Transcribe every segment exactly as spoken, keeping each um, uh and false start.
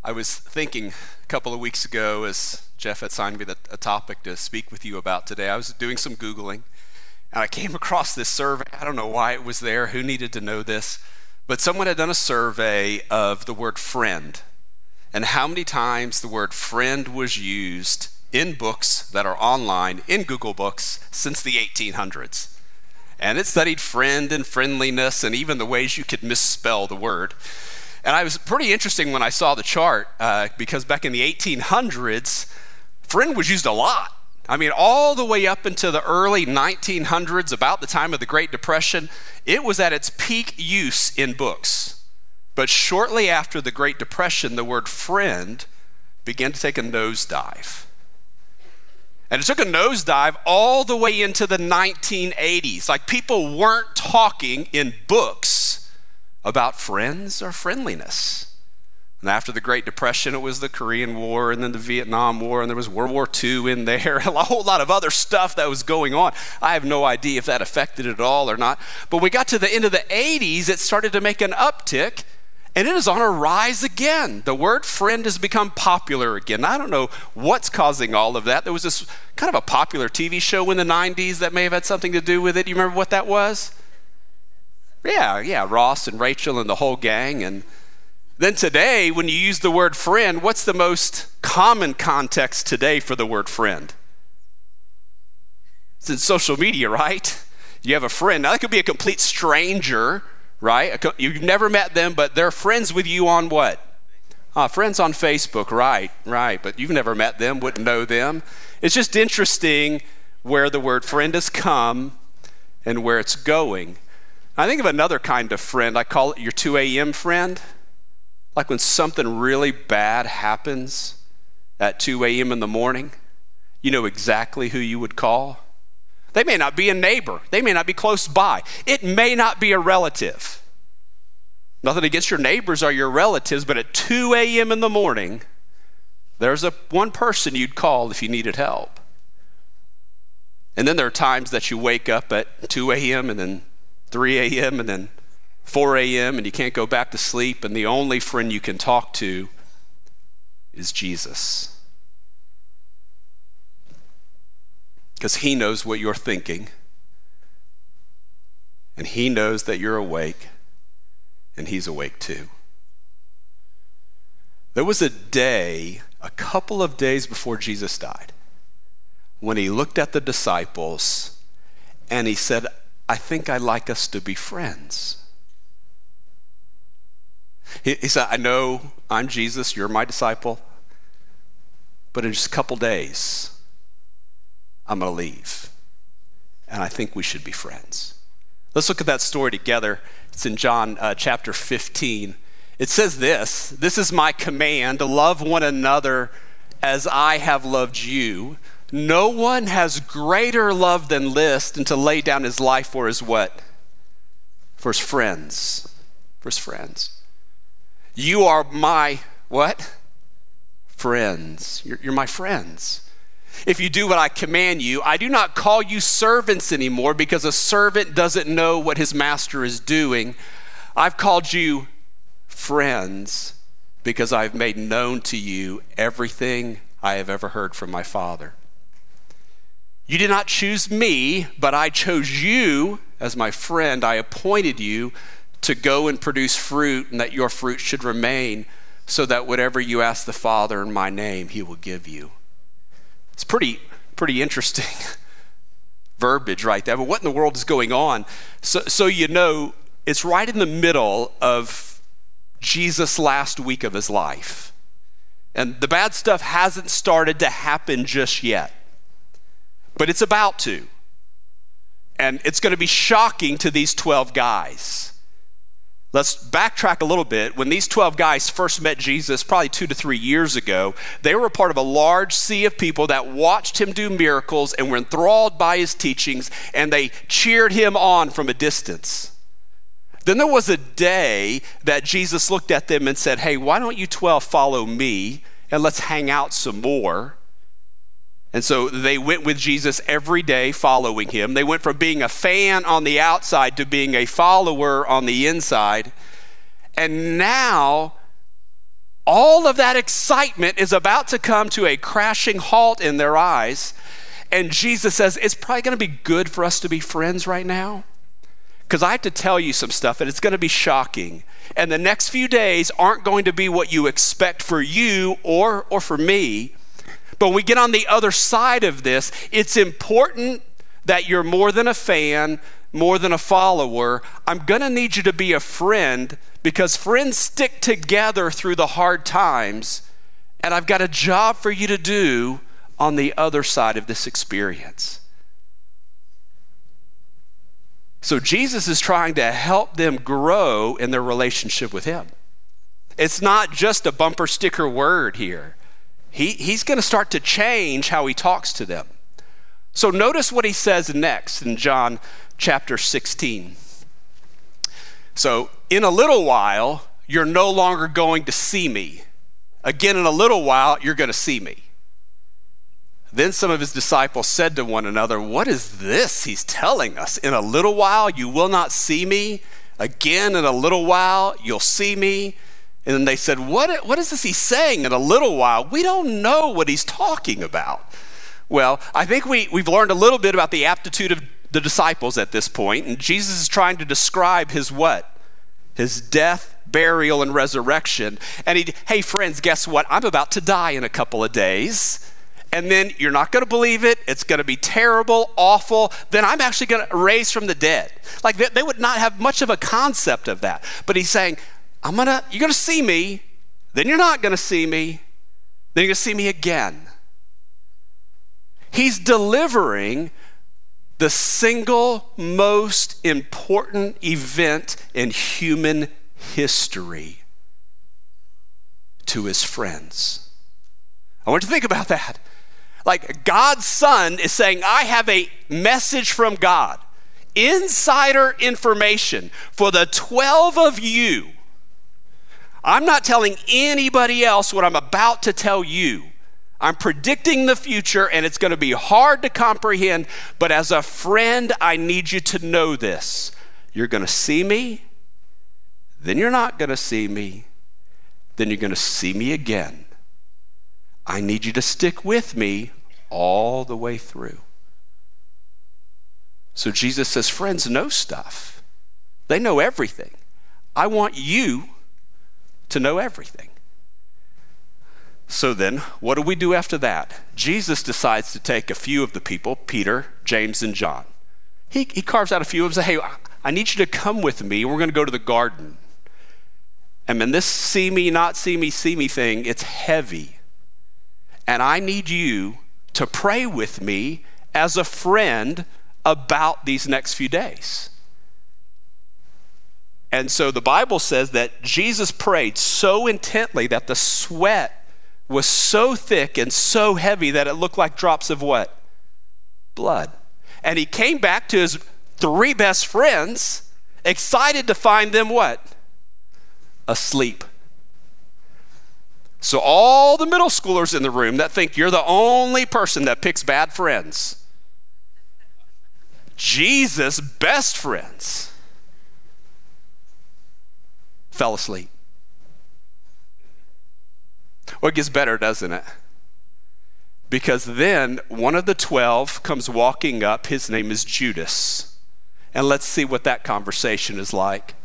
I was thinking a couple of weeks ago, as Jeff had assigned me the, a topic to speak with you about today, I was doing some Googling, and I came across this survey. I don't know why it was there, who needed to know this, but someone had done a survey of the word friend, and how many times the word friend was used in books that are online, in Google Books, since the eighteen hundreds. And it studied friend and friendliness, and even the ways you could misspell the word. And I was pretty interesting when I saw the chart, uh, because back in the eighteen hundreds, friend was used a lot. I mean, all the way up into the early nineteen hundreds, about the time of the Great Depression, it was at its peak use in books. But shortly after the Great Depression, the word friend began to take a nosedive. And it took a nosedive all the way into the nineteen eighties. Like, people weren't talking in books about friends or friendliness. And after the Great Depression, it was the Korean War and then the Vietnam War, and there was World War Two in there, and a whole lot of other stuff that was going on. I have no idea if that affected it at all or not. But when we got to the end of the eighties, it started to make an uptick, and it is on a rise again. The word friend has become popular again. I don't know what's causing all of that. There was this kind of a popular T V show in the nineties that may have had something to do with it. You remember what that was? Yeah, yeah, Ross and Rachel and the whole gang. And then today, when you use the word friend, what's the most common context today for the word friend? It's in social media, right? You have a friend. Now, that could be a complete stranger, right? You've never met them, but they're friends with you on what? Ah, friends on Facebook, right, right. But you've never met them, wouldn't know them. It's just interesting where the word friend has come and where it's going. I think of another kind of friend. I call it your two a.m. friend. Like when something really bad happens at two a.m. in the morning, you know exactly who you would call. They may not be a neighbor. They may not be close by. It may not be a relative. Nothing against your neighbors or your relatives, but at two a.m. in the morning, there's a one person you'd call if you needed help. And then there are times that you wake up at two a.m. and then three a.m. and then four a.m. and you can't go back to sleep, and the only friend you can talk to is Jesus. Because he knows what you're thinking, and he knows that you're awake, and he's awake too. There was a day, a couple of days before Jesus died, when he looked at the disciples and he said, I think I'd like us to be friends. He, he said, I know I'm Jesus, you're my disciple, but in just a couple days, I'm going to leave. And I think we should be friends. Let's look at that story together. It's in John uh, chapter fifteen. It says this, this is my command, to love one another as I have loved you. No one has greater love than this, than to lay down his life for his what? For his friends. For his friends. You are my what? Friends. You're, you're my friends. If you do what I command you, I do not call you servants anymore, because a servant doesn't know what his master is doing. I've called you friends because I've made known to you everything I have ever heard from my Father. You did not choose me, but I chose you as my friend. I appointed you to go and produce fruit, and that your fruit should remain, so that whatever you ask the Father in my name, he will give you. It's pretty, pretty interesting verbiage right there. But what in the world is going on? So, so you know, it's right in the middle of Jesus' last week of his life. And the bad stuff hasn't started to happen just yet. But it's about to. And it's going to be shocking to these twelve guys. Let's backtrack a little bit. When these twelve guys first met Jesus, probably two to three years ago, they were a part of a large sea of people that watched him do miracles and were enthralled by his teachings, and they cheered him on from a distance. Then there was a day that Jesus looked at them and said, hey, why don't you twelve follow me, and let's hang out some more. And so they went with Jesus every day following him. They went from being a fan on the outside to being a follower on the inside. And now all of that excitement is about to come to a crashing halt in their eyes. And Jesus says, it's probably going to be good for us to be friends right now. Because I have to tell you some stuff, and it's going to be shocking. And the next few days aren't going to be what you expect for you or, or for me. But when we get on the other side of this, it's important that you're more than a fan, more than a follower. I'm going to need you to be a friend, because friends stick together through the hard times. And I've got a job for you to do on the other side of this experience. So Jesus is trying to help them grow in their relationship with him. It's not just a bumper sticker word here. He, he's going to start to change how he talks to them. So notice what he says next in John chapter sixteen. So in a little while, you're no longer going to see me. Again, in a little while, you're going to see me. Then some of his disciples said to one another, what is this he's telling us? In a little while, you will not see me. Again, in a little while, you'll see me. And then they said, what, what is this he's saying in a little while? We don't know what he's talking about. Well, I think we, we've learned a little bit about the aptitude of the disciples at this point. And Jesus is trying to describe his what? His death, burial, and resurrection. And he, hey friends, guess what? I'm about to die in a couple of days. And then you're not going to believe it. It's going to be terrible, awful. Then I'm actually going to raise from the dead. Like they, they would not have much of a concept of that. But he's saying, I'm going to, you're going to see me. Then you're not going to see me. Then you're going to see me again. He's delivering the single most important event in human history to his friends. I want you to think about that. Like God's Son is saying, I have a message from God, insider information for the twelve of you. I'm not telling anybody else what I'm about to tell you. I'm predicting the future, and it's going to be hard to comprehend, but as a friend, I need you to know this. You're going to see me, then you're not going to see me, then you're going to see me again. I need you to stick with me all the way through. So Jesus says, friends know stuff. They know everything. I want you to know everything. So then, what do we do after that? Jesus decides to take a few of the people, Peter, James, and John. He, he carves out a few of them and says, hey, I need you to come with me. We're going to go to the garden. And then this see me, not see me, see me thing, it's heavy. And I need you to pray with me as a friend about these next few days. And so the Bible says that Jesus prayed so intently that the sweat was so thick and so heavy that it looked like drops of what? Blood. And he came back to his three best friends, excited to find them what? Asleep. So all the middle schoolers in the room that think you're the only person that picks bad friends, Jesus' best friends fell asleep. Well, it gets better, doesn't it? Because then one of the twelve comes walking up. His name is Judas. And let's see what that conversation is like.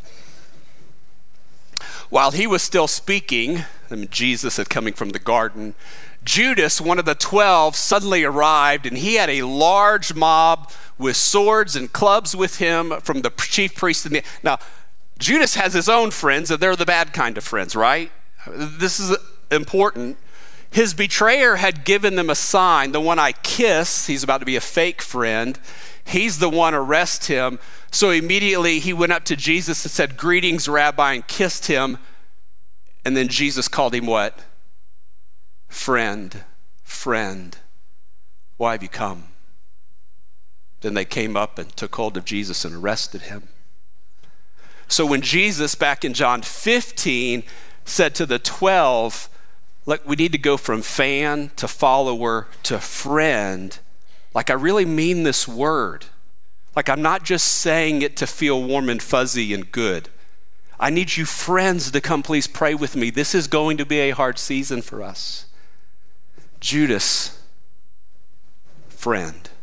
While he was still speaking, I mean, Jesus had coming from the garden, Judas, one of the twelve, suddenly arrived, and he had a large mob with swords and clubs with him from the chief priests. And the, now, Judas has his own friends, and they're the bad kind of friends, right? This is important. His betrayer had given them a sign, the one I kiss. He's about to be a fake friend. He's the one, arrest him. So immediately he went up to Jesus and said, greetings, Rabbi, and kissed him. And then Jesus called him what? Friend, friend, why have you come? Then they came up and took hold of Jesus and arrested him. So when Jesus, back in John fifteen, said to the twelve, look, we need to go from fan to follower to friend, like I really mean this word. Like I'm not just saying it to feel warm and fuzzy and good. I need you friends to come please pray with me. This is going to be a hard season for us. Judas, friend.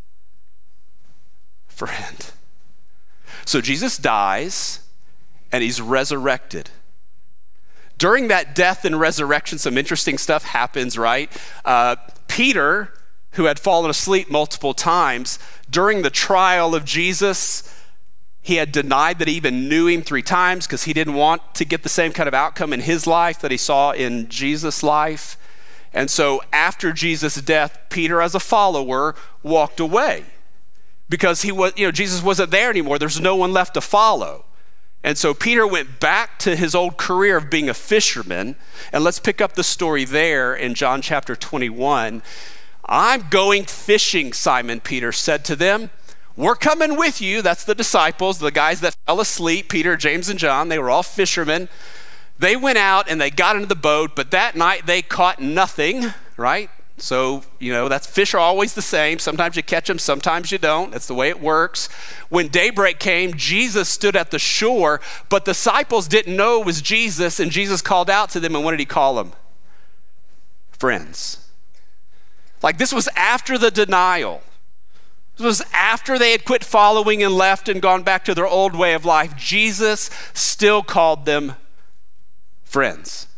Friend. So Jesus dies and he's resurrected. During that death and resurrection, some interesting stuff happens, right? Uh, Peter, who had fallen asleep multiple times, during the trial of Jesus, he had denied that he even knew him three times because he didn't want to get the same kind of outcome in his life that he saw in Jesus' life. And so after Jesus' death, Peter, as a follower, walked away because he was, you know, Jesus wasn't there anymore. There's no one left to follow. And so Peter went back to his old career of being a fisherman. And let's pick up the story there in John chapter twenty-one. I'm going fishing, Simon Peter said to them. We're coming with you. That's the disciples, the guys that fell asleep, Peter, James, and John. They were all fishermen. They went out and they got into the boat, but that night they caught nothing, right? So, you know, that's fish are always the same. Sometimes you catch them, sometimes you don't. That's the way it works. When daybreak came, Jesus stood at the shore, but the disciples didn't know it was Jesus, and Jesus called out to them, and what did he call them? Friends. Like this was after the denial. This was after they had quit following and left and gone back to their old way of life. Jesus still called them friends.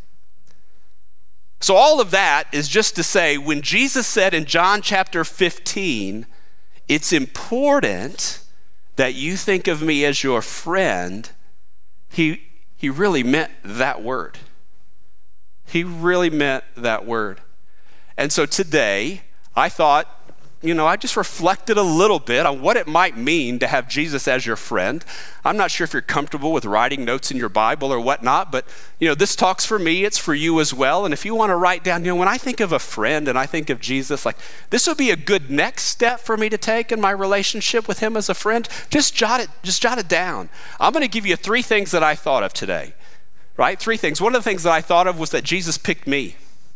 So all of that is just to say, when Jesus said in John chapter fifteen, it's important that you think of me as your friend, he, he really meant that word. He really meant that word. And so today, I thought, you know, I just reflected a little bit on what it might mean to have Jesus as your friend. I'm not sure if you're comfortable with writing notes in your Bible or whatnot, but, you know, this talk's for me, it's for you as well. And if you want to write down, you know, when I think of a friend and I think of Jesus, like this would be a good next step for me to take in my relationship with him as a friend. Just jot it, just jot it down. I'm going to give you three things that I thought of today, right? Three things. One of the things that I thought of was that Jesus picked me.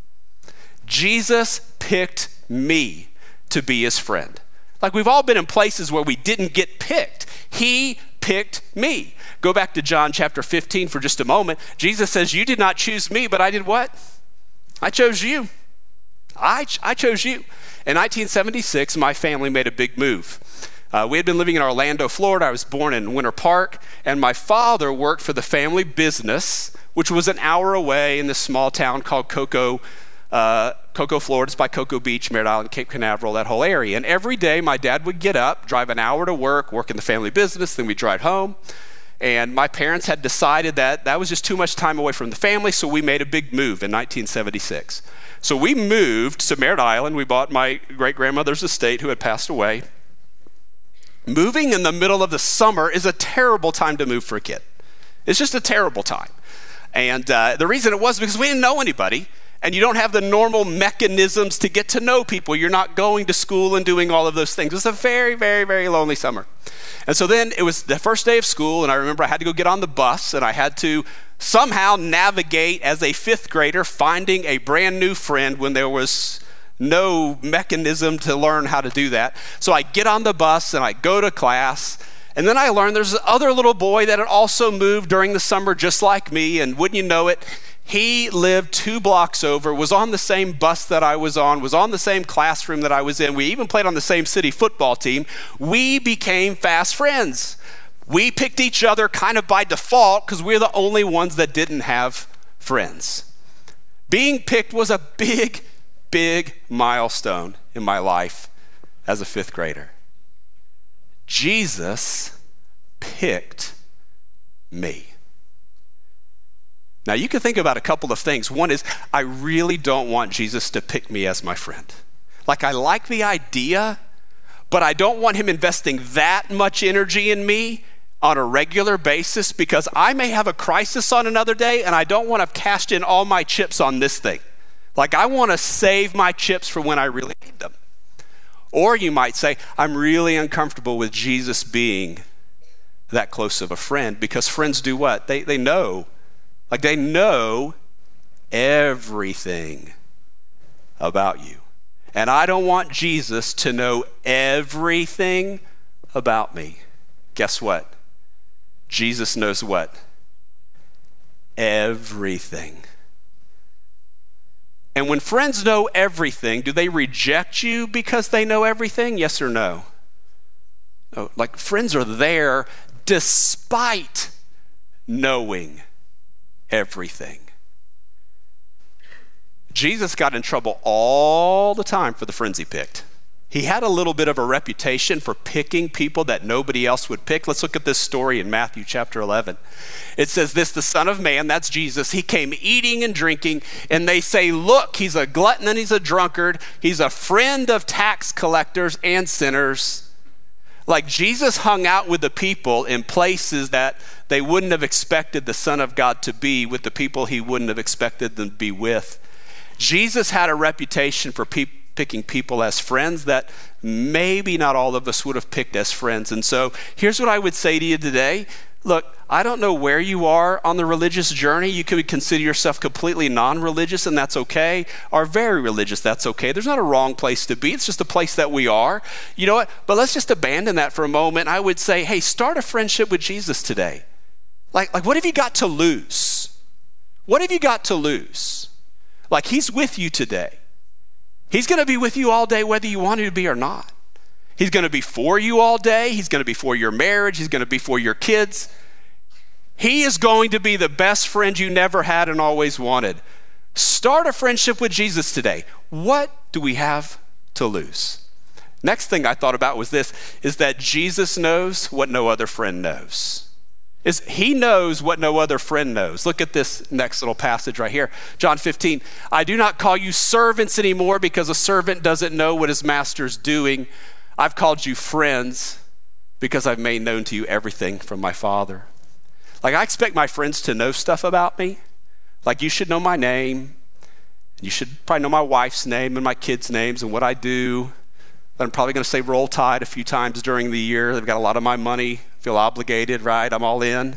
Jesus picked me to be his friend. Like we've all been in places where we didn't get picked. He picked me. Go back to John chapter fifteen for just a moment. Jesus says, you did not choose me, but I did what? I chose you. I, I chose you. In nineteen seventy-six, my family made a big move. Uh, we had been living in Orlando, Florida. I was born in Winter Park, and my father worked for the family business, which was an hour away in this small town called Cocoa, Uh, Cocoa, Florida. It's by Cocoa Beach, Merritt Island, Cape Canaveral, that whole area. And every day my dad would get up, drive an hour to work, work in the family business, then we'd drive home. And my parents had decided that that was just too much time away from the family, so we made a big move in nineteen seventy-six. So we moved to Merritt Island. We bought my great-grandmother's estate who had passed away. Moving in the middle of the summer is a terrible time to move for a kid. It's just a terrible time. And uh, the reason it was because we didn't know anybody. And you don't have the normal mechanisms to get to know people. You're not going to school and doing all of those things. It was a very, very, very lonely summer. And so then it was the first day of school, and I remember I had to go get on the bus, and I had to somehow navigate as a fifth grader finding a brand new friend when there was no mechanism to learn how to do that. So I get on the bus, and I go to class, and then I learned there's another little boy that had also moved during the summer just like me, and wouldn't you know it, he lived two blocks over, was on the same bus that I was on, was on the same classroom that I was in. We even played on the same city football team. We became fast friends. We picked each other kind of by default because we're the only ones that didn't have friends. Being picked was a big, big milestone in my life as a fifth grader. Jesus picked me. Now, you can think about a couple of things. One is, I really don't want Jesus to pick me as my friend. Like, I like the idea, but I don't want him investing that much energy in me on a regular basis because I may have a crisis on another day and I don't want to cash in all my chips on this thing. Like, I want to save my chips for when I really need them. Or you might say, I'm really uncomfortable with Jesus being that close of a friend because friends do what? They, they know. Like they know everything about you. And I don't want Jesus to know everything about me. Guess what? Jesus knows what? everything. And when friends know everything, do they reject you because they know everything? Yes or no? No, like friends are there despite knowing everything. Jesus got in trouble all the time for the friends he picked. He had a little bit of a reputation for picking people that nobody else would pick. Let's look at this story in Matthew chapter eleven. It says this, the Son of Man, that's Jesus, he came eating and drinking, and they say, look, he's a glutton and he's a drunkard. He's a friend of tax collectors and sinners. Like Jesus hung out with the people in places that they wouldn't have expected the Son of God to be, with the people he wouldn't have expected them to be with. Jesus had a reputation for people picking people as friends that maybe not all of us would have picked as friends. And so here's what I would say to you today. Look, I don't know where you are on the religious journey. You could consider yourself completely non-religious, and that's okay, or very religious, that's okay. There's not a wrong place to be. It's just a place that we are. You know what? But let's just abandon that for a moment. I would say, hey, start a friendship with Jesus today. Like, like what have you got to lose? What have you got to lose? Like, he's with you today. He's going to be with you all day whether you want him to be or not. He's going to be for you all day. He's going to be for your marriage. He's going to be for your kids. He is going to be the best friend you never had and always wanted. Start a friendship with Jesus today. What do we have to lose? Next thing I thought about was this, is that Jesus knows what no other friend knows. Is he knows what no other friend knows. Look at this next little passage right here. John fifteen, I do not call you servants anymore because a servant doesn't know what his master's doing. I've called you friends because I've made known to you everything from my Father. Like, I expect my friends to know stuff about me. Like, you should know my name. You should probably know my wife's name and my kids' names and what I do. I'm probably going to say Roll Tide a few times during the year. They've got a lot of my money. Feel obligated, right? I'm all in.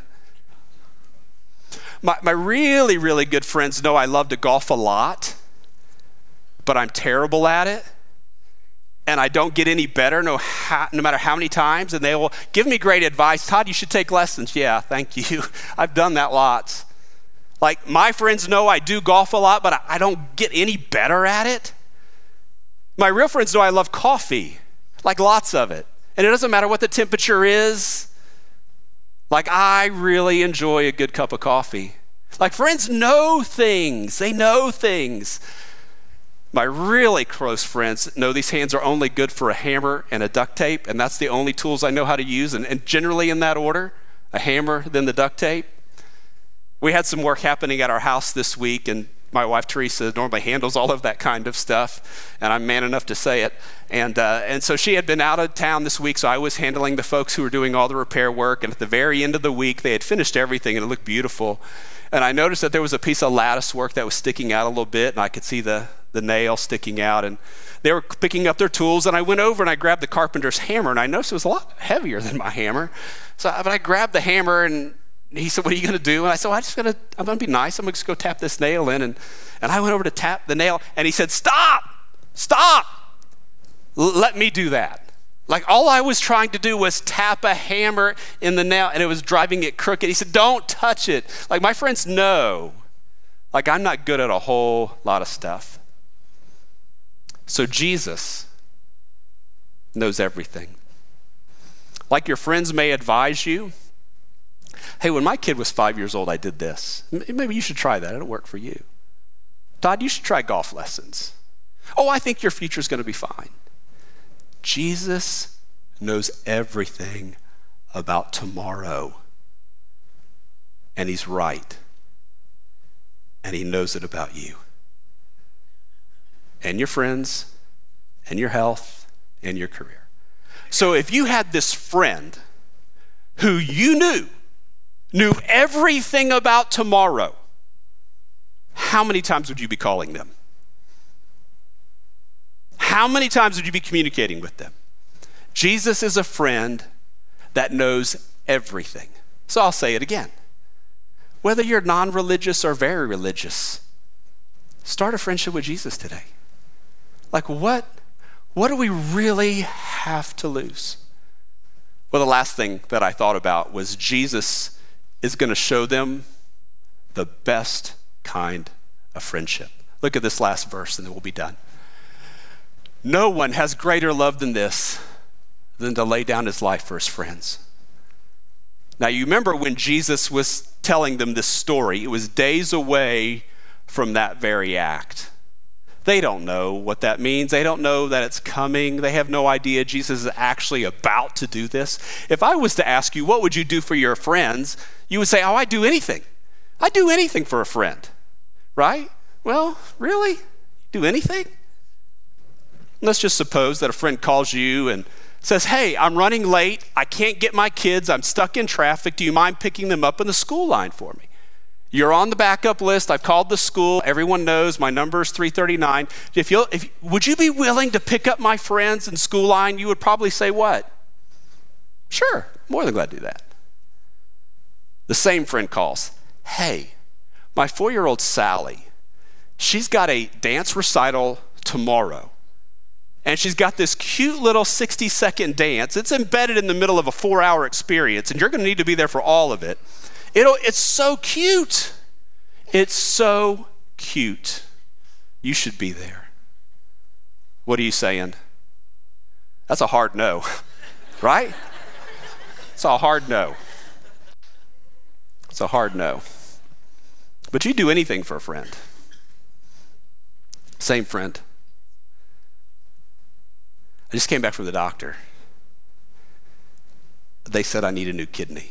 My, my really, really good friends know I love to golf a lot, but I'm terrible at it. And I don't get any better no, ha- no matter how many times. And they will give me great advice. Todd, you should take lessons. Yeah, thank you. I've done that lots. Like, my friends know I do golf a lot, but I, I don't get any better at it. My real friends know I love coffee, like lots of it. And it doesn't matter what the temperature is. Like, I really enjoy a good cup of coffee. Like, friends know things. They know things. My really close friends know these hands are only good for a hammer and a duct tape, and that's the only tools I know how to use, and, and generally in that order, a hammer, then the duct tape. We had some work happening at our house this week, and my wife, Teresa, normally handles all of that kind of stuff, and I'm man enough to say it. And uh, and so she had been out of town this week, so I was handling the folks who were doing all the repair work, and at the very end of the week, they had finished everything, and it looked beautiful. And I noticed that there was a piece of lattice work that was sticking out a little bit, and I could see the, the nail sticking out, and they were picking up their tools, and I went over and I grabbed the carpenter's hammer, and I noticed it was a lot heavier than my hammer. So but I grabbed the hammer, and he said, what are you going to do? And I said, well, I just gonna, I'm going to be nice. I'm going to just go tap this nail in. And, and I went over to tap the nail, and he said, stop, stop. L- let me do that. Like, all I was trying to do was tap a hammer in the nail, and it was driving it crooked. He said, don't touch it. Like, my friends know, like, I'm not good at a whole lot of stuff. So Jesus knows everything. Like, your friends may advise you, hey, when my kid was five years old, I did this. Maybe you should try that. It'll work for you. Todd, you should try golf lessons. Oh, I think your future's going to be fine. Jesus knows everything about tomorrow. And he's right. And he knows it about you. And your friends, and your health, and your career. So if you had this friend who you knew, knew everything about tomorrow, how many times would you be calling them? How many times would you be communicating with them? Jesus is a friend that knows everything. So I'll say it again. Whether you're non-religious or very religious, start a friendship with Jesus today. Like, what, what do we really have to lose? Well, the last thing that I thought about was Jesus is going to show them the best kind of friendship. Look at this last verse and then we'll be done. No one has greater love than this, than to lay down his life for his friends. Now you remember when Jesus was telling them this story, it was days away from that very act. They don't know what that means. They don't know that it's coming. They have no idea Jesus is actually about to do this. If I was to ask you, what would you do for your friends? You would say, oh, I'd do anything. I'd do anything for a friend, right? Well, really? Do anything? Let's just suppose that a friend calls you and says, hey, I'm running late. I can't get my kids. I'm stuck in traffic. Do you mind picking them up in the school line for me? You're on the backup list. I've called the school. Everyone knows my number is three thirty-nine. If you'll, if, would you be willing to pick up my friends in school line? You would probably say what? Sure, more than glad to do that. The same friend calls. Hey, my four-year-old Sally, she's got a dance recital tomorrow. And she's got this cute little sixty-second dance. It's embedded in the middle of a four-hour experience, and you're going to need to be there for all of it. It'll, it's so cute. It's so cute. You should be there. What are you saying? That's a hard no, right? It's a hard no. It's a hard no. But you do anything for a friend. Same friend. I just came back from the doctor. They said I need a new kidney.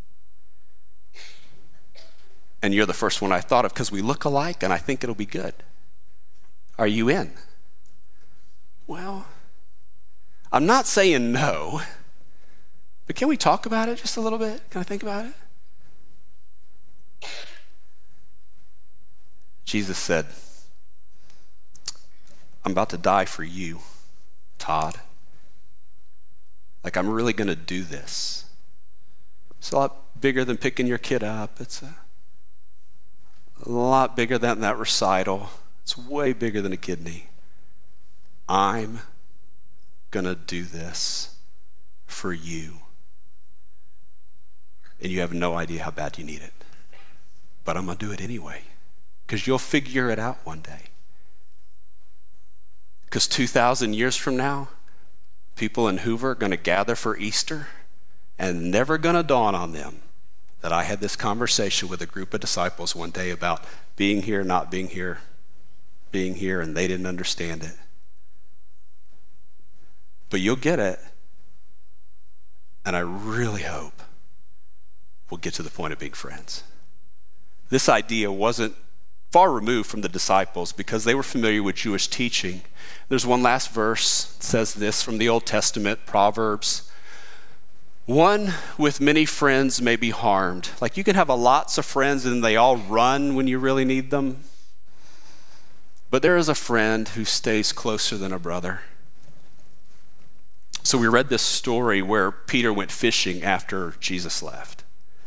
And you're the first one I thought of because we look alike and I think it'll be good. Are you in? Well, I'm not saying no, but can we talk about it just a little bit? Can I think about it? Jesus said, I'm about to die for you, Todd. Like, I'm really going to do this. It's a lot bigger than picking your kid up. It's a, a lot bigger than that recital. It's way bigger than a kidney. I'm going to do this for you. And you have no idea how bad you need it. But I'm going to do it anyway, because you'll figure it out one day. Because two thousand years from now, people in Hoover are going to gather for Easter, and never going to dawn on them that I had this conversation with a group of disciples one day about being here, not being here, being here, and they didn't understand it. But you'll get it, and I really hope we'll get to the point of being friends. This idea wasn't far removed from the disciples because they were familiar with Jewish teaching. There's one last verse that says this from the Old Testament, Proverbs. One with many friends may be harmed. Like, you can have a lots of friends and they all run when you really need them. But there is a friend who stays closer than a brother. So we read this story where Peter went fishing after Jesus left.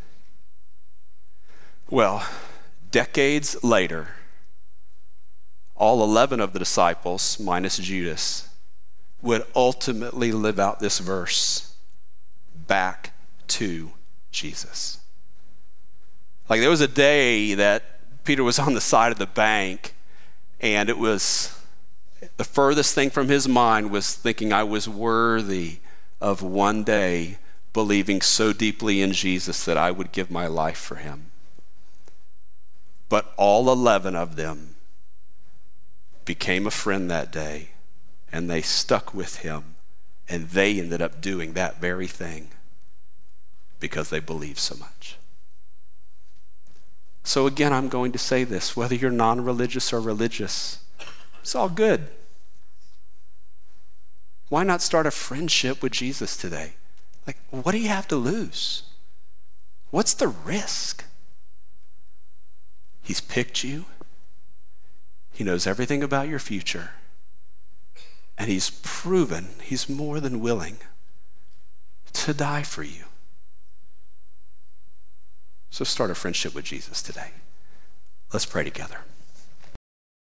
Well, decades later, all eleven of the disciples, minus Judas, would ultimately live out this verse back to Jesus. Like, there was a day that Peter was on the side of the bank, and it was the furthest thing from his mind was thinking, I was worthy of one day believing so deeply in Jesus that I would give my life for him. But all eleven of them became a friend that day, and they stuck with him, and they ended up doing that very thing because they believed so much. So again, I'm going to say this, whether you're non-religious or religious, it's all good. Why not start a friendship with Jesus today? Like, what do you have to lose? What's the risk? He's picked you. He knows everything about your future. And he's proven he's more than willing to die for you. So start a friendship with Jesus today. Let's pray together.